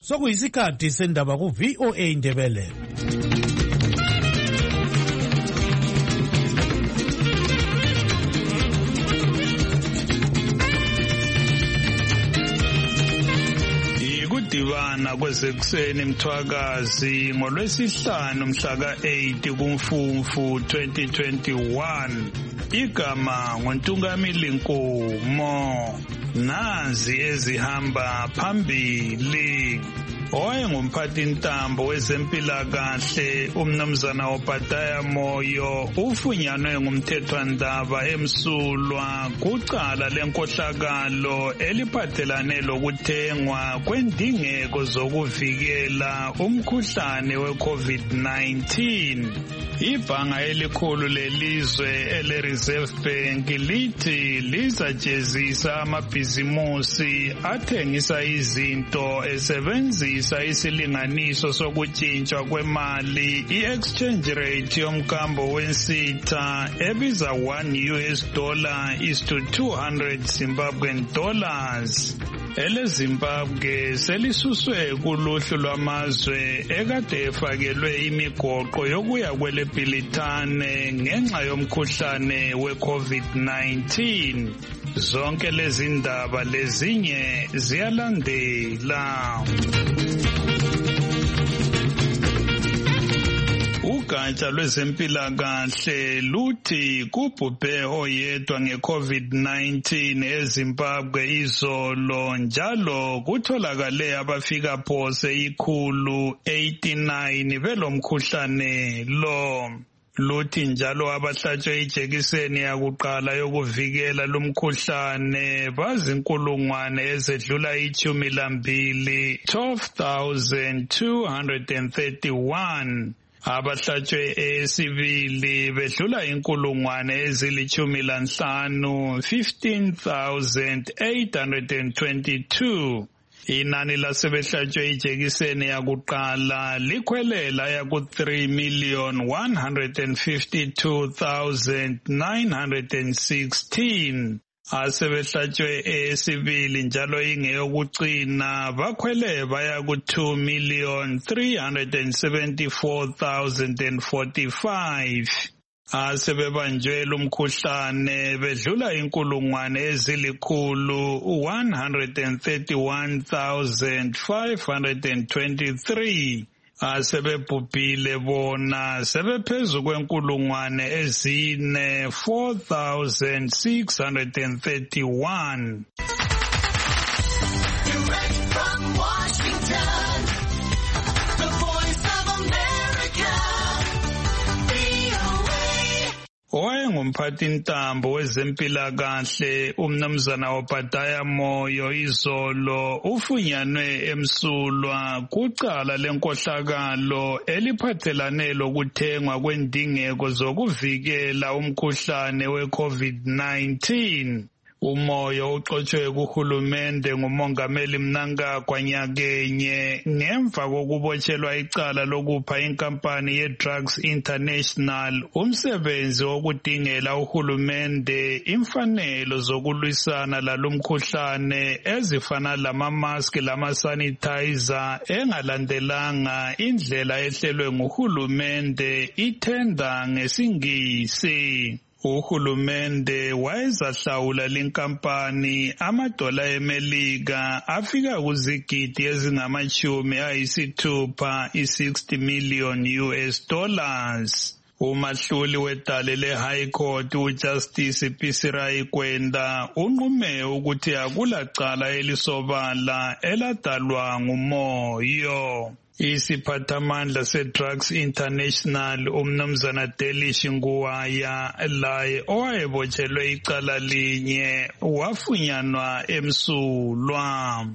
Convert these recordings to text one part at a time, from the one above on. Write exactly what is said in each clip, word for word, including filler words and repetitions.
Sokuyisikhathi sendaba ku V O A Ndebele. Ikudibana kwezekuseni Mthwakazi ngolwesihlanu mhla ka eight kuMfumfu twenty twenty-one. Igama ngoNtungamili Nkomo. Nazi ezihamba phambili. Owayengumphathi ntambo wezempilakahle umnumzana Obadiah Moyo ufunyanwe ngumthethwandaba emsulwa kucala lenkohlakalo eliphathelane lokuthengwa kwendingeko zokuvikela umkhuhlane we-COVID nineteen. Ibhanga elikhulu lelizwe ele-Reserve Bank lithi lizajezisa amabhizimusi athengisa izinto esebenzisa isilinganiso sokutshintshwa kwemali i-exchange rate yomkambo wensitha ebiza one U S dollar is to two hundred Zimbabwean dollars. Ele Zimbabwe selisuswe kuluhlu lwamazwe ekade efakelwe imigoqo yokuya kwele Bhilithane ngenxa yomkhuhlane we-COVID nineteen. Zonke lezi ndaba lezinye ziyalandela. Ugatsha lwezempilakahle luthi kubhubhe oyedwa nge-COVID nineteen eZimbabwe izolo njalo kutholakale abafika phose ikhulu eighty-nine belomkhuhlane lo. Luthi njalo abahlatshwe ijekiseni yakuqala yokuvikela lumkhuhlane bazinkulungwane ezedlula ichumi lambili, twelve thousand two hundred thirty-one. Abahlatshwe esibili bedlula inkulungwane ezilichumi lanhlanu, fifteen thousand eight hundred twenty-two. Inani lasebehlatshwe ijekiseni yakuqala likhwelela yaku three million one hundred fifty-two thousand nine hundred sixteen. Asebehlatshwe esibili njalo ingeyokucina bakhwele baya ku two million three hundred seventy-four thousand forty-five. Asebebanjwe lumkhuhlane bedlula inkulungwane ezilikhulu one hundred thirty-one thousand five hundred twenty-three. Asebebhubhile bona sebephezu kwenkulungwane ezine, four thousand six hundred thirty-one. Direct from Washington, the Voice of America, V O A. Owayengumphathi ntambo wezempilakahle umnumzana Obadiah Moyo izolo ufunyanwe emsulwa kucala lenkohlakalo eliphathelane lokuthengwa kwendingeko zokuvikela umkhuhlane we-COVID nineteen. Umoyo uxotshwe kuhulumende ngumongameli Mnangagwa nyakenye ngemva kokubotshelwa icala lokupha inkampani ye-Drugs International umsebenzi wokudingela uhulumende imfanelo zokulwisana lalumkhuhlane ezifana lama-mask lama-sanitizer engalandelanga indlela ehlelwe nguhulumende ithenda ngesingisi. Uhulumende wayezahlawula linkampani amadola emelika afika kuzigidi ezingamachumi ayisithupha i-sixty million U S dollars. Umahluli wedale le-High Court uJustice Pisirai Kwenda unqume ukuthi akulacala elisobala eladalwa ngumoyo. Isiphathamandla se-Drugs International umnumzana Delish Nguwaya laye owayebotshelwe icala linye wafunyanwa emsulwa.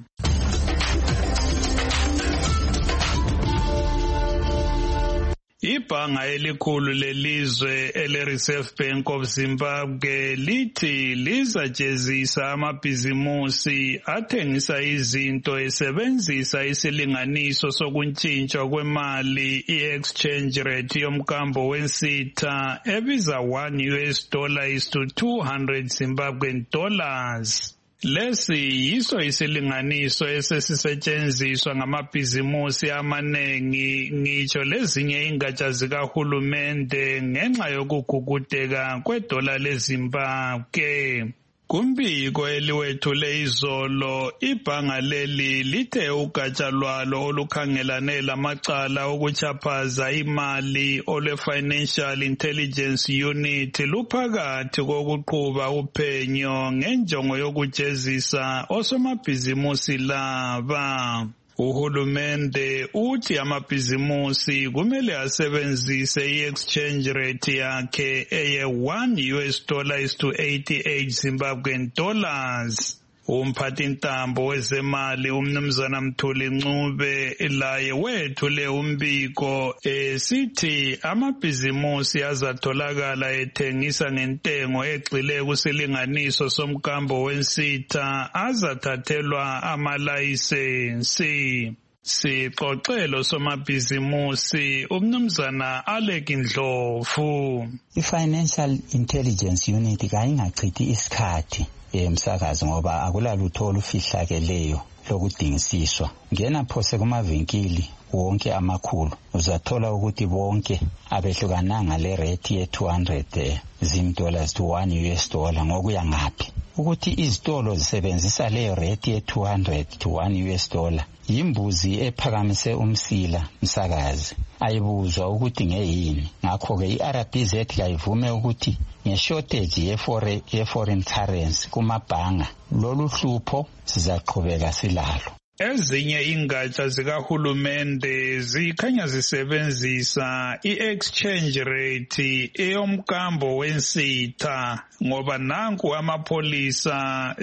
Ibhanga elikhulu lelizwe ele-Reserve Bank of Zimbabwe lithi lizajezisa amabhizimusi athengisa izinto esebenzisa isilinganiso sokuntshintshwa kwemali i-exchange rate yomkambo wensitha ebiza one U S dollar is to two hundred Zimbabwean dollars. Lesi yiso isilinganiso esesisetshenziswa ngamabhizimusi amanengi ngitsho lezinye ingatsha zikahulumende ngenxa yokugugudeka kwedola leZimbabwe. Kumbiko eliwethule izolo, ibhanga leli lithe ugatsha lwalo olukhangelane lamacala okuchaphaza imali olwe-Financial Intelligence Unit luphakathi kokuqhuba uphenyo ngenjongo yokujezisa osomabhizimusi laba. Uhulumende uthi amabhizimusi kumele asebenzise i-exchange rate yakhe eye one U S dollar is to eighty-eight Zimbabwean dollars. Umphathintambo wezemali umnumzana Mthuli Ncube laye wethule umbiko esithi amabhizimusi azatholakala ethengisa ngentengo egxile kusilinganiso somkambo wensitha azathathelwa amalayisensi. Sixoxelo somabhizimusi umnumzana Alec Ndlovu. I-Financial Intelligence Unit kayingachithi isikhathi emsakazo ngoba akulalutho olufihlakeleyo lokudingisiswa. Ngena phose kumavinkili wonke amakhulu uzathola ukuthi bonke abehlukananga le rate ye two hundred Zim dollars to one U S dollar ngokuya ngaphi. Ukuthi izitolo zisebenzisa le rate ye two hundred to one U S dollar yimbuzi ephakamise umsila msakazi. Ayibuzwa ukuthi ngeyini. Ngakho ke i-R B Z kayivume ukuthi nge-shortage ye-foreign ye-foreign currency kumabhanga lolu hlupho sizaqhubeka silalo. Ezinye ingatsha zikahulumende zikhanya zisebenzisa i-exchange rate eyomkambo wensitha ngoba nanku amapholisa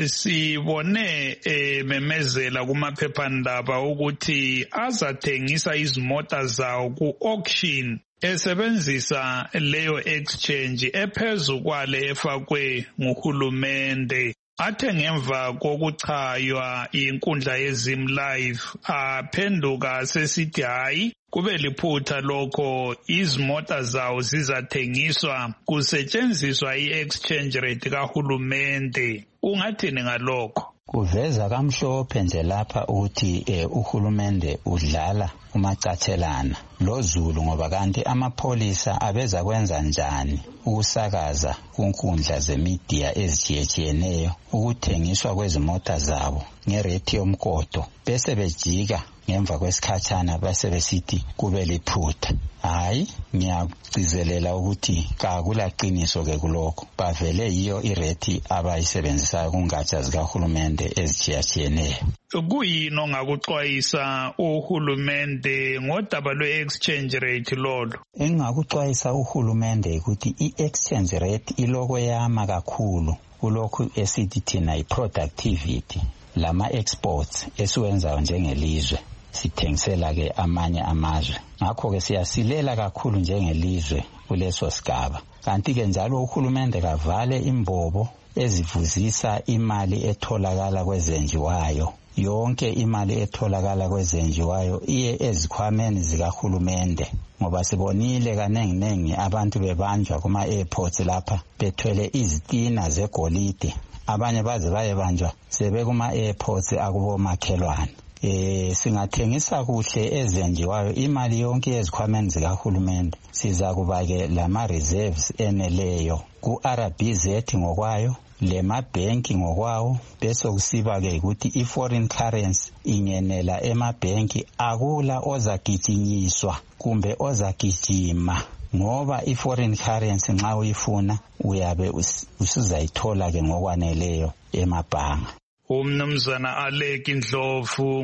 sibone ememezela kumaphephandaba ukuthi azathengisa izimota zawo ku-auction esebenzisa leyo exchange ephezu kwale efakwe nguhulumende. Athe ngemva kokuchaywa inkundla yeZim Live aphenduka sesithi hayi kube liphutha lokho izimota zawo zizathengiswa kusetshenziswa i-exchange rate kahulumende. Ungathini ngalokho? Kuveza kamhlophe nje lapha ukuthi eh, uhulumende udlala umacathelana loZulu ngoba kanti amapholisa abeza kwenza njani ukusakaza kunkundla zemedia ezithiyetheneyo ukuthengiswa kwezimota zabo ngerate yomkodo bese bejika ngemva kwesikhatshana bese besithi kube liphutha. Hayi ngiyagcizelela ukuthi kakulaqiniso ke kulokho bavele yiyo irate abayisebenzisayo kungatsha zikahulumende ezithiyetheneyo. Kuyini ongakuxwayisa uhulumende ngodaba lwe-exchange rate lolo? Engakuxwayisa uhulumende ukuthi i-exchange rate iloko yama kakhulu kulokhu esithi thina i-productivity lama exports esiwenzayo njengelizwe sithengisela ke amanye amazwe. Ngakho ke siyasilela kakhulu njengelizwe kuleso sigaba. Kanti ke njalo uhulumende kavale imbobo ezivuzisa imali etholakala kwezenjiwayo. Yonke imali etholakala kwezenjiwayo iye ezikhwameni zikahulumende ngoba sibonile kanengi nengi abantu bebanjwa kuma airports lapha bethwele izitina zegolide. Abanye baze bayebanjwa sebe kuma airports akubomakhelwane. Eh singathengisa kuhle ezenjiwayo imali yonke ezikhwameni zikahulumende siza kuba ke lama reserves eneleyo ku R B Z ngokwayo le mabhenki ngokwawo bese kusiba ke ukuthi i-foreign currency ingenela emabhenki akula ozagijinyiswa kumbe ozagijima ngoba i-foreign currency nxa uyifuna uyabe usizayithola ke ngokwaneleyo emabhanga. Umnumzana Alec Ndlovu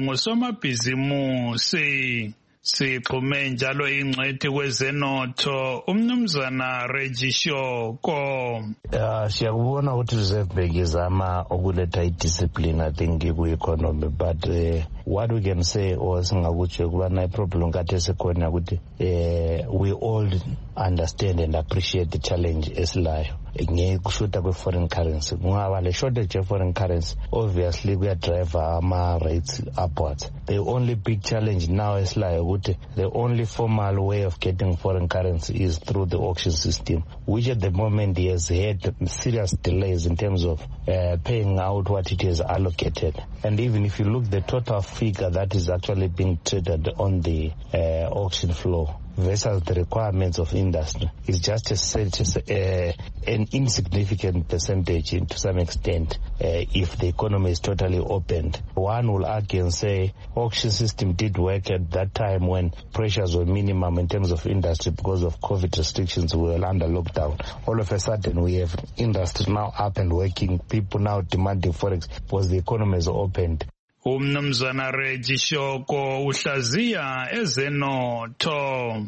ngusomabhizimusi. Sixhume njalo ingcwethi kwezenotho umnumzana Regishoko. Uh, siyakubona ukuthi Reserve Bank izama ukuletha i-discipline I think ku-economy but uh, what we can say or singakutsho kuba na problem kade sekhona ukuthi uh, we all understand and appreciate the challenge esilayo ngekushuta kwe-foreign currency. Kungaba le shortage of-foreign currency, obviously kuyadrive ama-rates upwards. The only big challenge now esilayo ukuthi the only formal way of getting foreign currency is through the auction system, which at the moment has had serious delays in terms of uh, paying out what it is allocated. And even if you look the total figure that is actually being traded on the uh, auction floor versus the requirements of industry, is just a, just a, an insignificant percentage to some extent uh, if the economy is totally opened. One will argue and say auction system did work at that time when pressures were minimum in terms of industry because of COVID restrictions. We were under lockdown. All of a sudden we have industry now up and working, people now demanding forex because the economy is opened. Umnumzana Reggie Shoko uhlaziya ezenotho.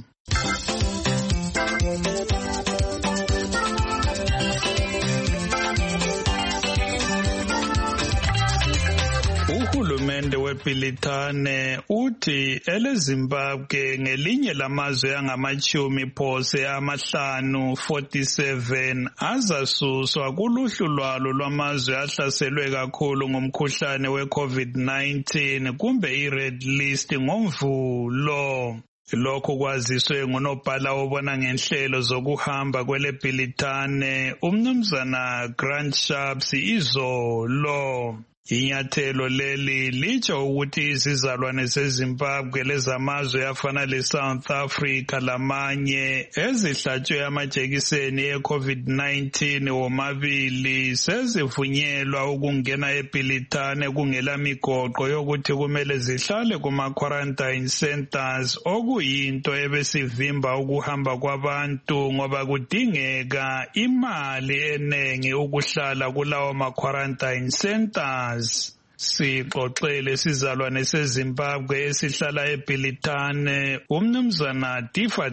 Uhulumende weBrithani uthi eleZimbabwe ngelinye lamazwe angamachumi phose amahlanu forty-seven azasuswa kuluhlu lwalo lwamazwe ahlaselwe kakhulu ngomkhuhlane we-COVID nineteen kumbe i-red list ngomvulo. Lokho kwaziswe ngunobhala obona ngenhlelo zokuhamba kweleBrithani umnumzana Grant Shapps izolo. Inyathelo leli litsho ukuthi izizalwane zeZimbabwe lezamazwe afana leSouth Africa lamanye ezihlatshwe amajekiseni e-COVID nineteen womabili sezivunyelwa ukungena eBrithani kungela migoqo yokuthi kumele zihlale kuma-quarantine centers, okuyinto ebesivimba ukuhamba kwabantu ngoba kudingeka imali enengi ukuhlala kulawo ma-quarantine centers. Sixoxele sizalwane seZimbabwe esihlala eBrithani umnumzana Difa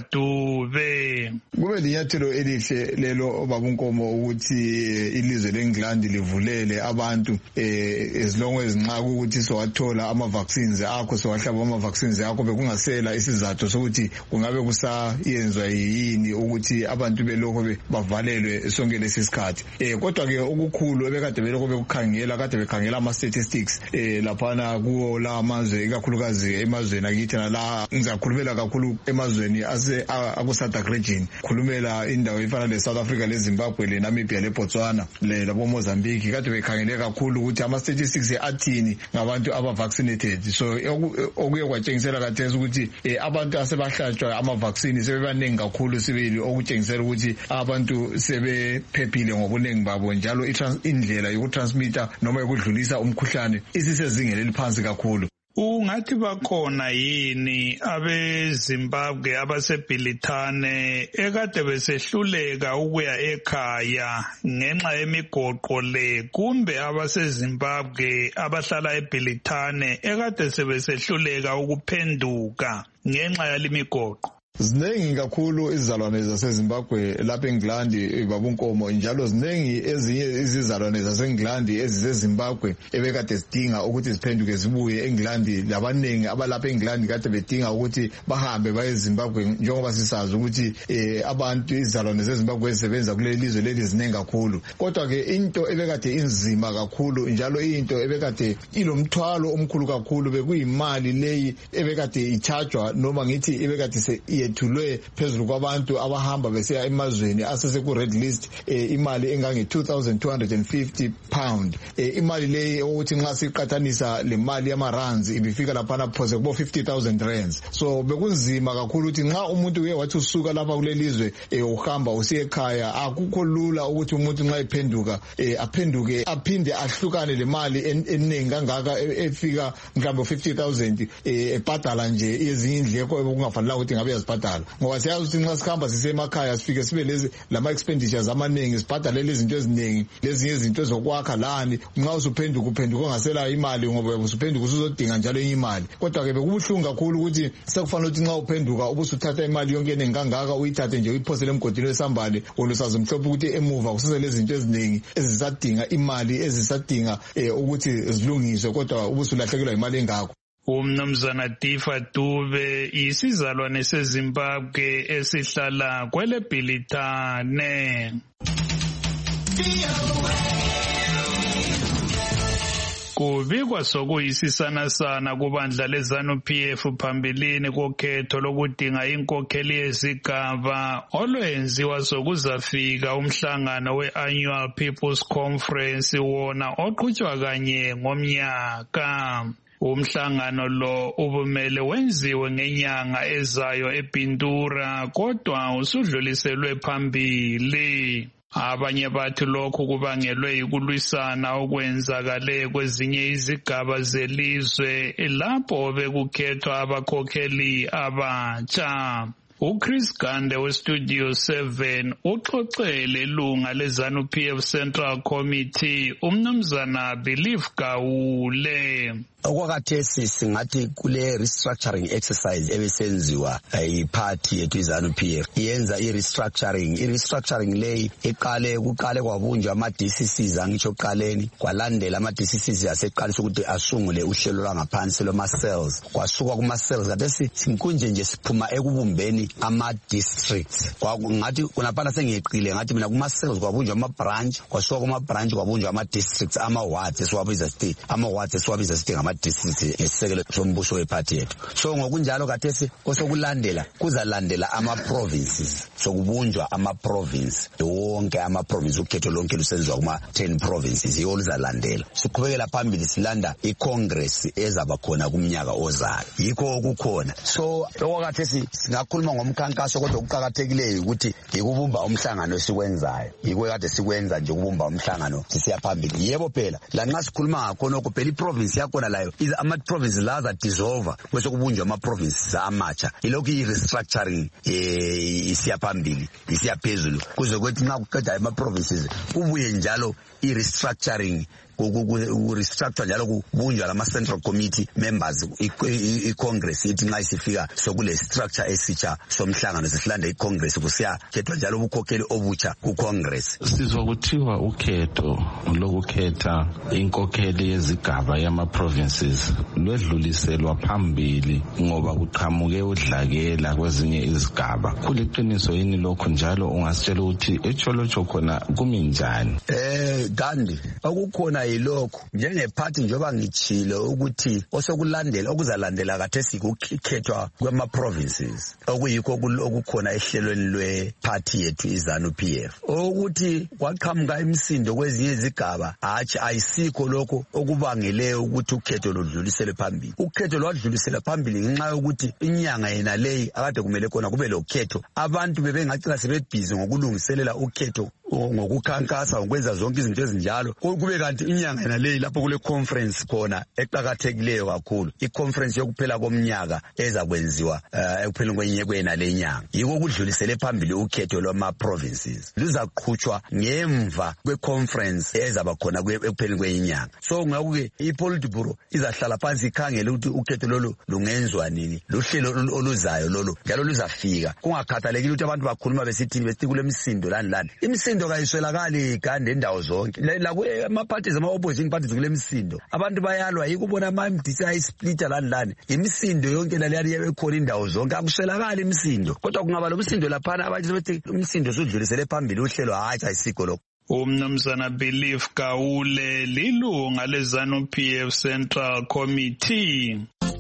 Dube. Kube linyathelo elihle lelo obabunkomo ukuthi ilizwe leNgilandi livulele abantu eh as long as nxa ukuthi sowathola ama vaccines akho sowahlaba ama vaccines akho bekungasela isizathu sokuthi kungabe kusayenzwa yini ukuthi abantu belokho bavalelwe sonke lesisikhathi. Eh kodwa ke okukhulu ebekade belokho bekukhangela kade bekhangela ama statistics eh laphana kuwo la amazwe ikakhulukazi emazweni akithi la ngizakhulumela kakhulu emazweni ase aku-SADC region, khulumela indawo efana le-South Africa, le-Zimbabwe, le-Namibia, le-Botswana, labo-Mozambique. Kade bekhangele kakhulu ukuthi ama-statistics athini ngabantu aba-vaccinated. So okuye kwatshengisela kathesi ukuthi abantu asebahlatshwa ama-vaccine sebebaningi kakhulu sibili, okutshengisela ukuthi abantu sebephephile ngobuningi babo, njalo indlela yokutransmita noma yokudlulisa umkhuhlane isisezingeni eliphansi kakhulu. Ungathi bakhona yini abeZimbabwe abaseBrithani ekade besehluleka ukuya ekhaya ngenxa yemigoqo le, kumbe abaseZimbabwe abahlala eBrithani ekade sebesehluleka ukuphenduka ngenxa yalimigoqo? Zinengi kakhulu izizalwane zaseZimbabwe lapha eNgilandi babunkomo, njalo zinengi ezinye izizalwane zaseNgilandi eziseZimbabwe ebekade zidinga ukuthi ziphenduke zibuye eNgilandi. Labanengi abalapha eNgilandi kade bedinga ukuthi bahambe baye eZimbabwe, njengoba sisazi ukuthi eh abantu izizalwane zeZimbabwe ezisebenza kuleli lizwe leli zinengi kakhulu. Kodwa ke into ebekade inzima kakhulu njalo into ebekade ilomthwalo omkhulu kakhulu bekuyimali leyi ebekade ichargewa noma ngithi ebekade se yethulwe phezulu kwabantu abahamba besiya emazweni asese ku red list, eh, imali engange two thousand two hundred fifty pound. Eh, imali leyi ukuthi nxa siqathanisa le mali yama-rands ibifika laphana phose kubo fifty thousand rands. So bekunzima kakhulu ukuthi nxa umuntu uye wathi usuka lapha kulelizwe eh, uhamba usiye ekhaya, akukho lula ukuthi umuntu nxa ephenduka eh, aphenduke aphinde ahlukane le mali eningi kangaka efika mhlawumbe fifty thousand eh, ebhadala nje ezinye indleko ekungafanele ukuthi ngabe yazibhadala, ngoba siyazi ukuthi nxa sikhamba sisemakhaya sifike sibe lezi lama expenditures amaningi, sibhadale lezi zinto eziningi, lezinye izinto zokwakha lani. Nxa usuphenduka uphenduka ongasela imali ngoba usuphenduka usuzodinga njalo enye imali. Kodwa ke bekubuhlungu kakhulu ukuthi sekufanele ukuthi nxa uphenduka ubusuthatha imali yonke enengi kangaka uyithathe nje uyiphosele emgodini wesambane, olusazi mhlophe ukuthi emuva kusese lezi zinto eziningi ezisadinga imali, ezisadinga eh, ukuthi zilungiswe, kodwa ubusulahlekelwa imali engakho. Umnumzana Difa Dube isizalwane seZimbabwe esihlala kwele Bhilithane. Kubikwa sokuyisisana sana kubandla leZANU-P F phambilini kokhetho lokudinga inkokheli yesigaba olwenziwa sokuzafika umhlangano we-Annual People's Conference wona oqhutshwa kanye ngomnyaka. Umhlangano lo ubumele wenziwe ngenyanga ezayo ePintura kodwa usudluliselwe phambili. Abanye bathi lokhu kubangelwe yikulwisana okwenzakale kwezinye izigaba zelizwe lapho bekukhethwa abakhokheli abatsha. uChris Gande weStudio seven uxoxele ilunga leZANU-P F Central Committee umnumzana Belief Gawule. Okwakathesi singathi kule restructuring exercise ebesenziwa yiparty yethu iZANU-P F yenza i-restructuring i-restructuring leyi iqale kuqale kwabunjwa ama-D C Cs angitsho qaleni kwalandela ama-D C Cs yaseqalisa ukuthi asungule uhlelo lwangaphansi lwama-cells kwasuka kuma-cells kathesi sinkunje nje siphuma ekubumbeni ama-districts ngathi kunaphana sengiyeqile ngathi mina kuma-cells kwabunjwa ama-branch kwasuka kuma-branch kwabunjwa ama-districts ama-wards esiwabiza sithi ama-wards esiwabiza sithi ngama district esisekelo sombuso weparty yethu. So ngokunjalo kathesi osokulandela kuzalandela ama provinces sokubunjwa ama province wonke ama province ukhetho lonke lusenziwa kuma ten provinces yoluzalandela. Siqhubekela phambili silanda icongress ezaba khona kumnyaka ozayo. Yikho okukhona. So okwakathesi singakhuluma ngomkhankaso kodwa ukuqhakathekileyo ukuthi ikubumba umhlangano esikwenzayo. Yikho kade sikwenza nje ukubumba umhlangano sisiya phambili. Yebo phela la nxa sikhuluma ngakho phela iprovince yakona la is ama-province la azadissolva bese kubunjwa ama-provinces amatsha ilokhu i-restructuring eh isiya phambili isiya phezulu kuze kwethi nxa kuqeda ama-provinces kubuye njalo i-restructuring ukurestructure njalo kubunjwa lama-central committee members i-congress ithi nxa isifika sokule structure esitsha somhlangano sihlanda i-congress kusiyakhethwa njalo ubukhokheli obutsha ku-congress. Sizwa kuthiwa ukhetho lokukhetha inkokheli yezigaba yama-provinces lwedluliselwa phambili ngoba kuqhamuke udlakela kwezinye izigaba. Kuliqiniso yini lokho njalo ungasitshela ukuthi etsholotho khona kumi njani? Eh Gandhi okukhona yilokho njengephathi njengoba ngichile ukuthi osokulandela okuzalandela kathesi kukhethwa kwema provinces okuyikho okukhona ehlelweni lweparty yethu iZANU-P F ukuthi kwaqhamuka imisindo kwezinye izigaba hatshi ayisikho lokho okubangele ukuthi ukhetho lodlulisele phambili. Ukhetho lwadlulisela phambili ngenxa yokuthi inyanga yena leyi akade kumele khona kube lokhetho abantu bebengacina sebebhizi ngokulungiselela ukhetho ngokukhankasa ngokwenza zonke izinto ezinjalo kube kanti inyanga yena leyi lapho kule conference khona eqhakathekileyo kakhulu i-conference yokuphela komnyaka eza kwenziwa ekupheleni kwenyeke yena lenyanga yiko kudlulisele phambili ukhetho lwama provinces luzaqhutshwa ngemva kwe-conference ezaba khona ekupheleni kwenyanga. So ngakuke i-Politburo izahlala phansi ikhangele ukuthi ukhetho lolo lungenzwa nini luhlelo oluzayo lolo njalo luzafika kungakhathalekile ukuthi abantu bakhuluma besithini besithi kule misindo lani lani imisindo kayiswelakali Gandhi endawo zonke la ama-parties ama-opposition parties kule misindo abantu bayalwa yikubona ama-M D C ayisplita lani lani imisindo yonke laliyali ekhona indawo zonke akuswelakali imisindo kodwa kungaba lo misindo laphana abantu sebethi umisindo sudlulisele phambili uhlelo hatshi ayisikho lokho. Umnumzana Belief Gawule lilunga leZANU-P F Central Committee.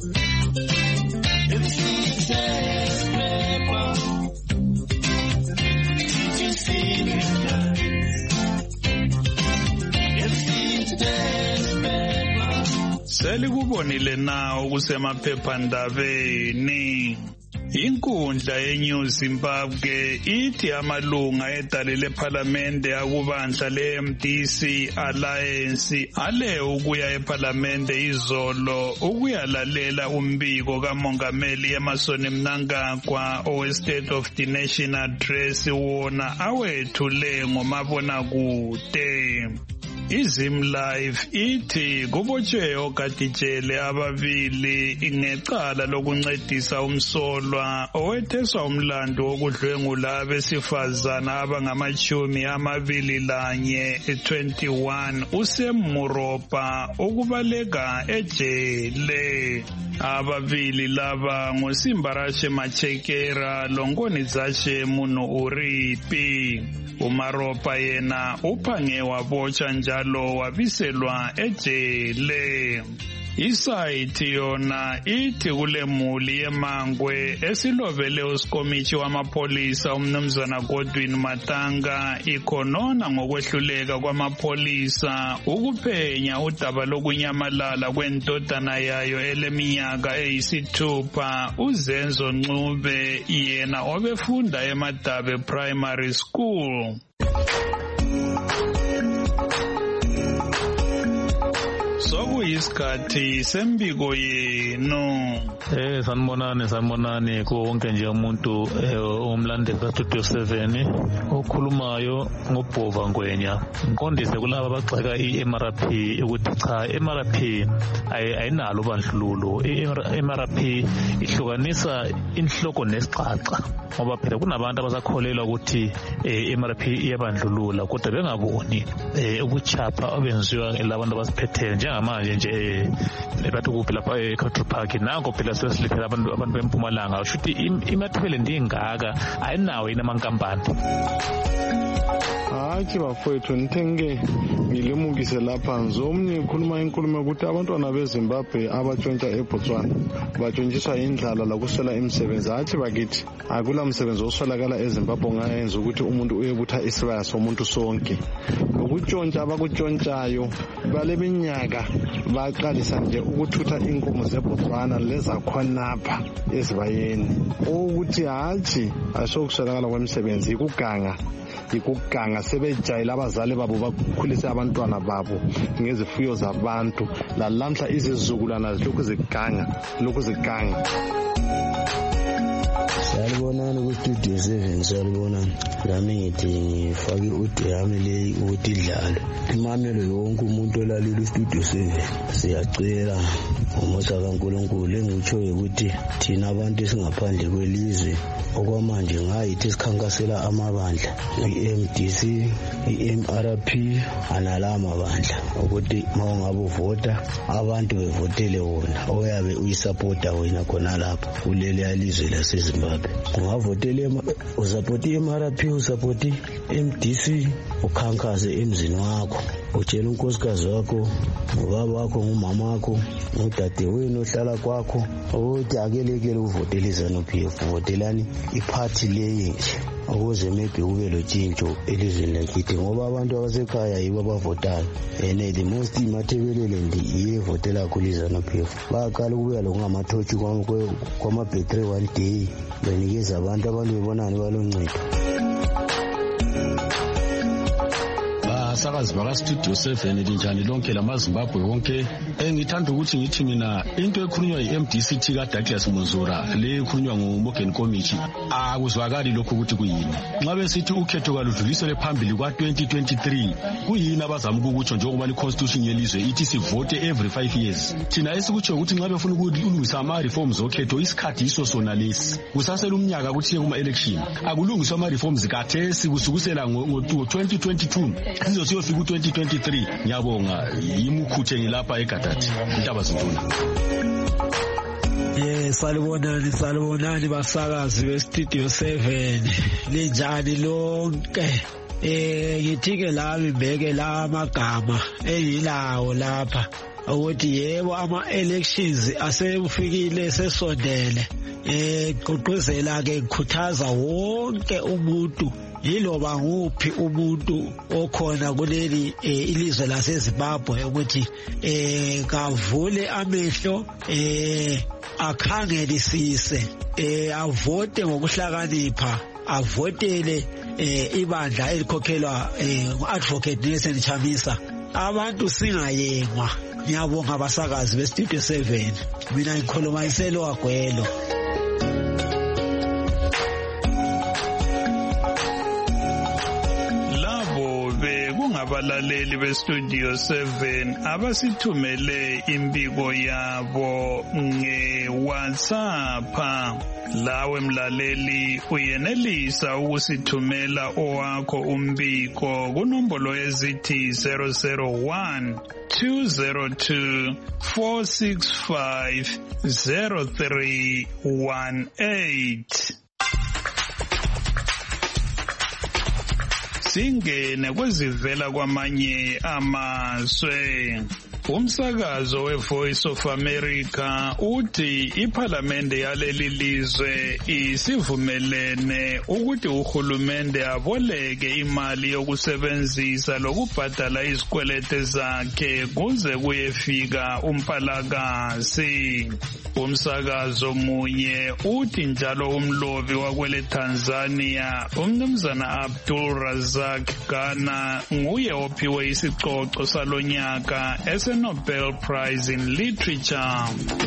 Selikubonile na okusemaphephandabeni. Inkundla yeNew Zimbabwe ithi amalunga edale lephalamende akubandla le-M D C Alliance ale ukuya ephalamende izolo ukuyalalela umbiko kamongameli Emmerson Mnangagwa owe-State of the Nation Address wona awethule ngomabonakude. Izim Live ithi kubotshwe ogaditshele ababili ngecala lokuncedisa umsolwa owetheswa umlando wokudlwengula abesifazana abangamachumi amabili lanye twenty-one usemuropa ukubaleka ejele. Ababili laba nguSimbarashe Machekera loNkonizashe Munu Uripi. Umaropa yena uphange wabotsha njalo wabiselwa ejele. Isayithi yona ithi kule muli yemangwe esilobele usikomithi wamapolisa umnumzana Godwin Matanga ikhonona ngokwehluleka kwamapolisa ukuphenya udaba lokunyamalala kwentodana yayo eleminyaka eyisithupha uZenzo Ncube yena obefunda eMadabe Primary School. Sokuyisikhathi sembiko yenu. Eh sanibonani sanibonani ku wonke nje umuntu umlandeli ka Studio seven okhulumayo ngobhova Ngwenya. Ngiqondise kulabo abagxeka i-M R P ukuthi cha i-M R P ayinalo bandlululo. I-M R P ihlukanisa inhloko nesixaxa ngoba phela kunabantu abasakholelwa ukuthi i-M R P iyabandlulula kodwa bengaboni ukuchapha obenziwa labantu abasiphethe njengamanje nje bathi kuphi lapha eCountry Park nango phela sesiliphela abantu abantu beMpumalanga ushuthi imathwele ndingaka ayinawo inamankampani. Hayi bafowethu nithenge ngilemukise lapha nzomnye ikhuluma inkulumo ukuthi abantwana beZimbabwe abatshontsha eBotswana batshontshiswa indlala lokuswela imisebenzi. Hathi bakithi akula msebenzi oswelakala eZimbabwe ngayenza ukuthi umuntu uyebutha isibaya somuntu sonke. Ukutshontsha abakutshontshwayo bale minyaka baqalisa nje ukuthutha inkomo zeBotswana leza khonapha ezibayeni ukuthi hathi asokuswelakala kwemisebenzi ikuganga ikuganga sebejayela abazali babo bakhulisa abantwana babo ngezifuyo zabantu lalamhla izizukulwana zilokhu ziganga lokhu ziganga. Salibonani ku Studio seven salibonani lami ngithi ngifake ude yami leyi ukuthi idlale imamelo yonke umuntu olalile Studio seven siyacela umusa kaNkulunkulu engitsho ukuthi thina abantu esingaphandle kwelizwe okwamanje ngayithi sikhankasela amabandla i-M D C i-M R P analama amabandla ukuthi mawungabe uvota abantu bevotele wona oyabe uyisupporta wena khona lapha kuleli yalizwe laseZimbabwe ungavotele usupport i-M R P usupport i-M D C ukhankase emzini wakho utshela unkosikazi wakho ubaba wakho ngumama wakho udade wenu ohlala kwakho ukuthi akelekele uvotele ZANU-P F votelani iparty leyi nje ukuze maybe kube lotshintsho elizweni lakithi ngoba abantu abasekhaya yibo abavotayo and the most imathebelele ndi iyevotela ku ZANU-P F baqala ukubuya lokungamathoshi kwama-battery one day benikeza abantu abantu bebonani baloncedo. Sakazi baka Studio seven linjani lonke lamaZimbabwe wonke engithanda ukuthi ngithi mina into ekhulunywa yi-M D C T ka Douglas Munzura le ekhulunywa nguMorgan Committee akuzwakali lokho ukuthi kuyini nxa besithi ukhetho kaludlulisele phambili kwa twenty twenty-three kuyini abazama ukukutsho njengoba iConstitution yelizwe ithi sivote every five years thina esikutsho ukuthi nxa befuna ukulungisa ama reforms okhetho isikhathi iso sona lesi kusasela umnyaka ukuthi kuma election akulungiswa ama reforms kathesi kusukusela ngo twenty twenty-two siyofika ku twenty twenty-three ngiyabonga imukhuthe ngilapha eGadati intaba zintuna. Yes, salibonani salibonani basakazi be Studio seven linjani lonke eh ngithi ke lami bheke la amagama eyilawo lapha ukuthi yebo ama elections asebufikile sesondele eh qoqozela ke ngikhuthaza wonke umuntu yiloba nguphi umuntu okhona kuleli ilizwe laseZimbabwe ukuthi eh kavule amehlo eh akhangelisise eh avote ngokuhlakanipha avotele eh ibandla elikhokhelwa ngu-Advocate Nelson Chamisa. Abantu singayengwa. Ngiyabonga abasakazi be Studio seven. Mina ngikhuluma iselo Agwelo. abalaleli bestudio seven abasithumele imbiko yabo nge-WhatsApp. Lawe mlaleli uyenelisa ukusithumela owakho umbiko kunombolo ezithi zero zero one two zero two four six five zero three one eight. Singene kwezivela kwamanye amazwe. Umsakazo we-Voice of America uthi iphalamende yaleli lizwe isivumelene ukuthi uhulumende aboleke imali yokusebenzisa lokubhadala izikwelete zakhe kuze kuyefika umpalakazi. Umsakazo munye uthi njalo umlobi wakwele Tanzania umnumzana Abdul Razak Ghana nguye ophiwe isicoco salonyaka ese Nobel Prize in Literature.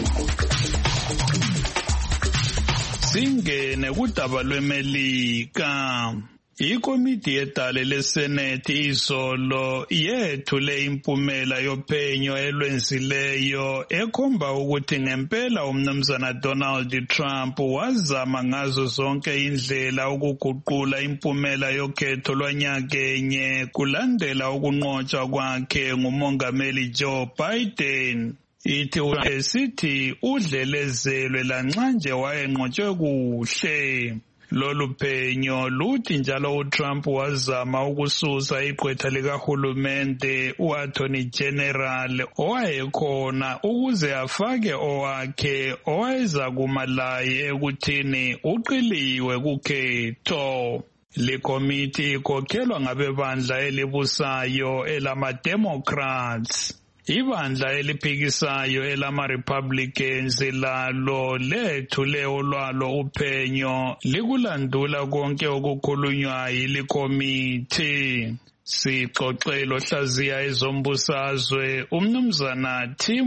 Singene kudaba lweMelika. Ikomiti yedale leSenate izolo yethule impumela yophenyo elwenzileyo ekhomba ukuthi ngempela umnumzana Donald Trump wazama ngazo zonke indlela ukuguqula impumela yokhetho lwanyakenye kulandela ukunqotshwa kwakhe ngumongameli Joe Biden. Ithi esithi udlelezelwe lanxa nje wayenqotshwe kuhle. Lolu phenyo luthi njalo uTrump wazama ukususa igqwetha likahulumende u-Attorney General owayekhona ukuze afake owakhe owayeza kuma laye ekuthini uqiliwe kukhetho. Likomiti ikhokhelwa ngabebandla elibusayo elama-Democrats. Ibandla eliphikisayo elama-Republicans lalo lethule olwalo uphenyo likulandula konke okukhulunywa yilikomiti. Sixoxelo hlaziya ezombusazwe umnumzana Tim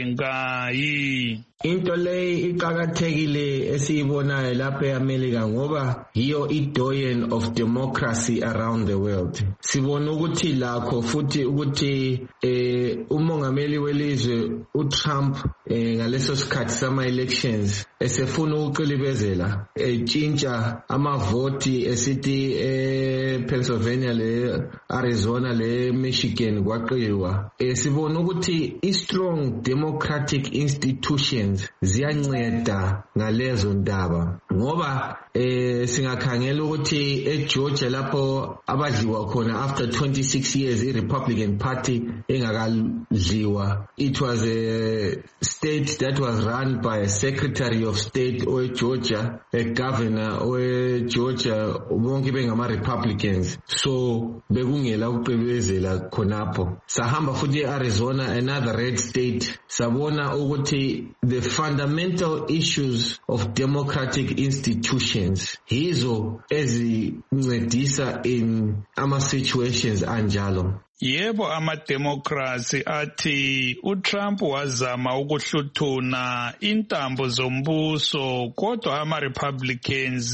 Moringai. Into le iqakathekile esiyibonayo lapha eAmerica ngoba yiyo idoyen of democracy around the world. Sibona ukuthi lakho futhi ukuthi eh umongameli welizwe uTrump eh ngaleso sikhathi sama elections esefuna ukuqilibezela etshintsha amavoti esithi eh Pennsylvania le Arizona le Michigan kwaqiwa. Eh sibona ukuthi i strong democratic institutions ziyanceda ngalezo ndaba ngoba eh singakhangela ukuthi eGeorgia lapho abadliwa khona after twenty-six years iRepublican Party engakadliwa. It was a state that was run by a Secretary of State of Georgia, a governor of Georgia, bonke bengama Republicans. So bekungela ukuqhubezela khonapho. Sahamba futhi eArizona, another red state. Sabona ukuthi the fundamental issues of democratic institutions hizo ezincedisa in ama situations anjalo. Yebo ama-Democrats athi uTrump wazama ukuhluthuna intambo zombuso kodwa ama-Republicans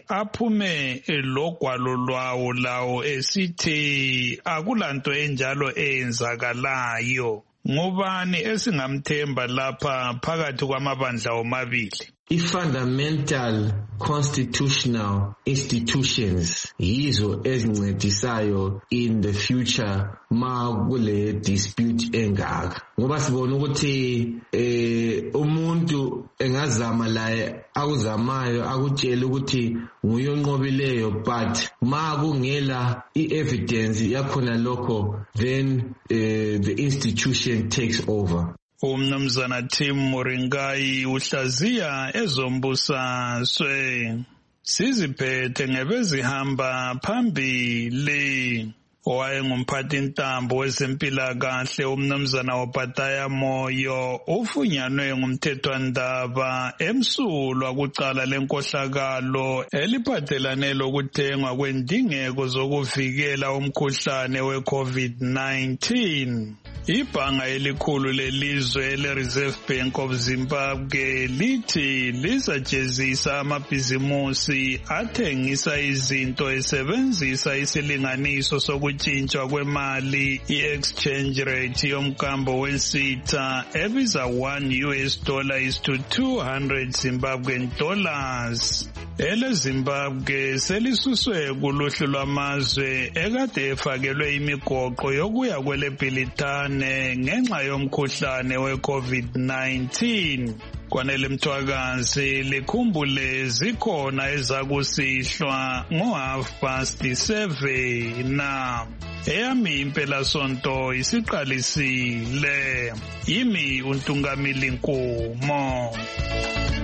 aphume logwalo lwawo lawo esithi akulanto enjalo eyenzakalayo. Ngubani esingamthemba lapha phakathi kwamabandla omabili? I-fundamental constitutional institutions yizo ezincedisayo in the future ma kule dispute engaka ngoba sibona ukuthi eh umuntu engazama la akuzamayo akutshela ukuthi nguyonqobileyo but ma kungela i-evidence yakhona lokho then uh, the institution takes over. Umnumzana Tim Moringai uhlaziya ezombusazwe. Siziphethe ngebezihamba phambili. Owayengumphathintambo wezempilakahle umnumzana Obadiah Moyo ufunyanwe ngumthethwandaba emsulwa kucala lenkohlakalo eliphathelane lokuthengwa kwendingeko zokuvikela umkhuhlane we COVID nineteen. Ibhanga elikhulu lelizwe le-Reserve Bank of Zimbabwe lithi lizajezisa amabhizimusi athengisa izinto esebenzisa isilinganiso sokutshintshwa kwemali i-exchange rate yomkambo wesitha ebiza one U S dollar is to two hundred Zimbabwean dollars. Ele Zimbabwe selisuswe kuluhlu lwamazwe ekade efakelwe imigoqo yokuya kwele Bhilitane ngenxa yomkhuhlane we-COVID nineteen. Kwanele Mthwakazi likhumbule zikhona ezakusihlwa ngo-half past seven na. Eyami impela sonto isiqalisile. Yimi uNtungamili Nkumo.